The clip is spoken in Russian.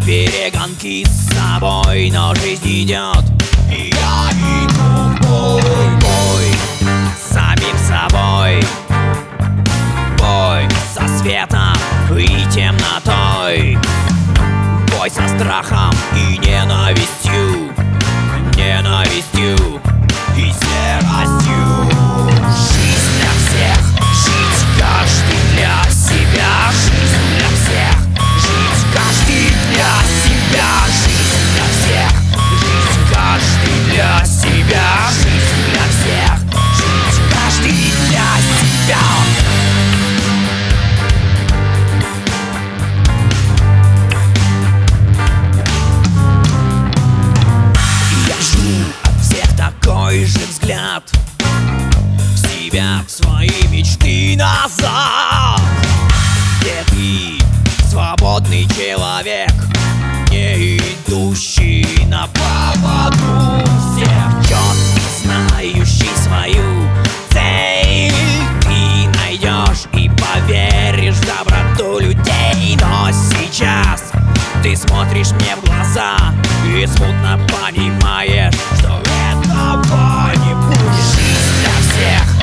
перегонки с собой, но жизнь идет, и я иду в бой. Бой с самим собой, бой со светом и темнотой, бой со страхом и ненавистью, ненавистью и серостью. Жизнь для всех, жить каждый для себя. Жизнь для всех, жить каждый для себя. Жизнь для всех, жить каждый для себя. Жизнь для всех, жить каждый для себя. Я жду от всех такой же взгляд в себя, в свои мечты назад, где ты свободный человек, не идущий на поводу всех, четко знающий свою цель. Ты найдешь и поверишь в доброту людей, но сейчас ты смотришь мне в глаза и смутно понимаешь, что этого не будет. Жизнь для всех,